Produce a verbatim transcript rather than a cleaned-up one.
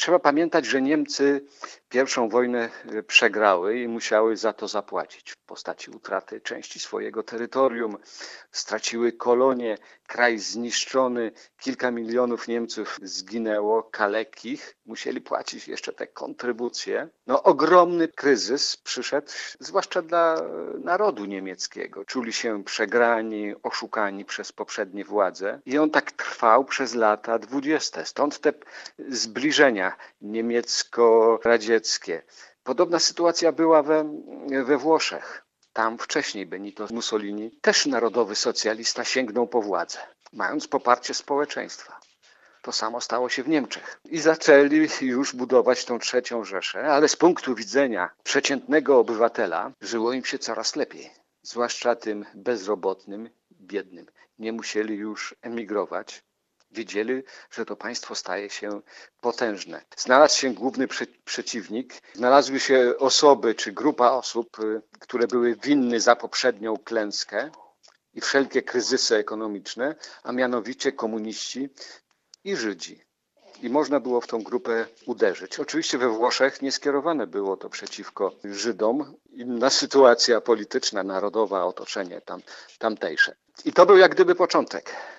Trzeba pamiętać, że Niemcy pierwszą wojnę przegrały i musiały za to zapłacić w postaci utraty części swojego terytorium. Straciły kolonie, kraj zniszczony, kilka milionów Niemców zginęło, kalekich. Musieli płacić jeszcze te kontrybucje. No, ogromny kryzys przyszedł, zwłaszcza dla narodu niemieckiego. Czuli się przegrani, oszukani przez poprzednie władze i on tak trwał przez lata dwudzieste. Stąd te zbliżenia niemiecko-radzieckie. Podobna sytuacja była we, we Włoszech. Tam wcześniej Benito Mussolini, też narodowy socjalista, sięgnął po władzę, mając poparcie społeczeństwa. To samo stało się w Niemczech. I zaczęli już budować tą trzecią Rzeszę, ale z punktu widzenia przeciętnego obywatela żyło im się coraz lepiej. Zwłaszcza tym bezrobotnym, biednym. Nie musieli już emigrować. Wiedzieli, że to państwo staje się potężne. Znalazł się główny prze- przeciwnik, znalazły się osoby czy grupa osób, które były winne za poprzednią klęskę i wszelkie kryzysy ekonomiczne, a mianowicie komuniści i Żydzi. I można było w tą grupę uderzyć. Oczywiście we Włoszech nie skierowane było to przeciwko Żydom. Inna sytuacja polityczna, narodowa, otoczenie tam, tamtejsze. I to był jak gdyby początek.